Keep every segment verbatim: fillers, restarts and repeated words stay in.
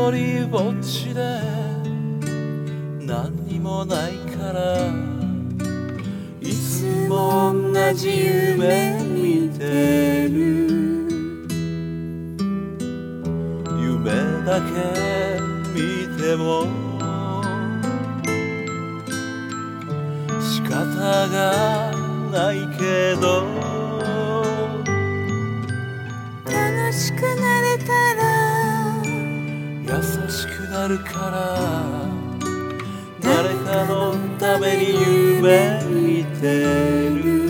りぼっちで何にもないからいつも同じ夢見てる夢だけ見ても仕方がないけど楽しくなれたら優しくなるから誰かのために夢見てる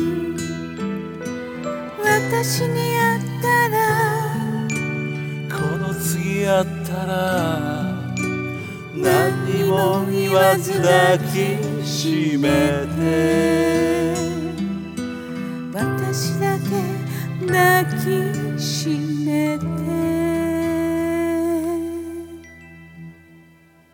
私に会ったらこの次会ったら何にも言わず抱きしめて私だけ抱きしめて